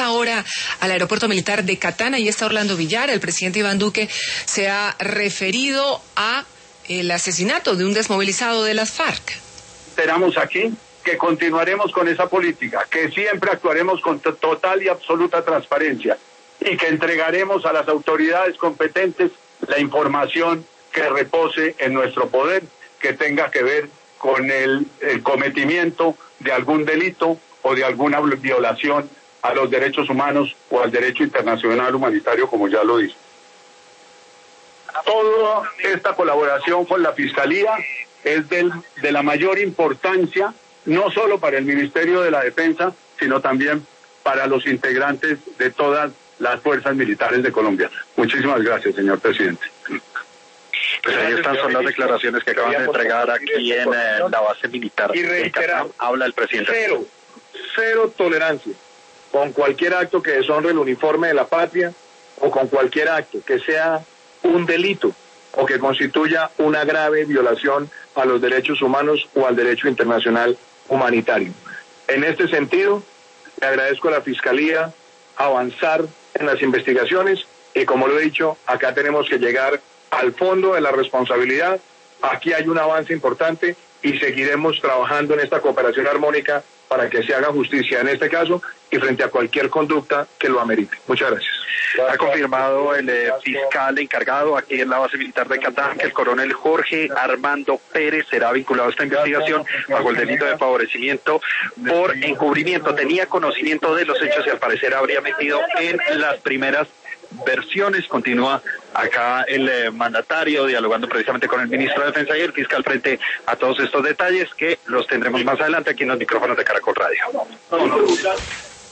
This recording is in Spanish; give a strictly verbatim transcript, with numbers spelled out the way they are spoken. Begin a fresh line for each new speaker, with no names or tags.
ahora al aeropuerto militar de Catán. Ahí está Orlando Villar. El presidente Iván Duque se ha referido a el asesinato de un desmovilizado de las FARC.
Esperamos aquí que continuaremos con esa política, que siempre actuaremos con total y absoluta transparencia y que entregaremos a las autoridades competentes la información que repose en nuestro poder, que tenga que ver con el, el cometimiento de algún delito o de alguna violación a los derechos humanos o al derecho internacional humanitario, como ya lo dice. Toda esta colaboración con la Fiscalía es del, de la mayor importancia, no solo para el Ministerio de la Defensa, sino también para los integrantes de todas las fuerzas militares de Colombia. Muchísimas gracias, señor presidente.
Pues ahí están, son las declaraciones que acaban de entregar aquí en eh, la base militar.
Y reiterar,
habla el presidente.
Cero, cero tolerancia con cualquier acto que deshonre el uniforme de la patria o con cualquier acto que sea un delito o que constituya una grave violación a los derechos humanos o al derecho internacional humanitario. En este sentido, le agradezco a la Fiscalía avanzar en las investigaciones y, como lo he dicho, acá tenemos que llegar al fondo de la responsabilidad. Aquí hay un avance importante y seguiremos trabajando en esta cooperación armónica para que se haga justicia en este caso y frente a cualquier conducta que lo amerite. Muchas gracias.
Ha confirmado el eh, fiscal encargado aquí en la base militar de Catán que el coronel Jorge Armando Pérez será vinculado a esta investigación bajo el delito de favorecimiento por encubrimiento. Tenía conocimiento de los hechos y al parecer habría metido en las primeras versiones. Continúa acá el eh, mandatario dialogando precisamente con el ministro de Defensa y el fiscal frente a todos estos detalles que los tendremos más adelante aquí en los micrófonos de Caracol Radio.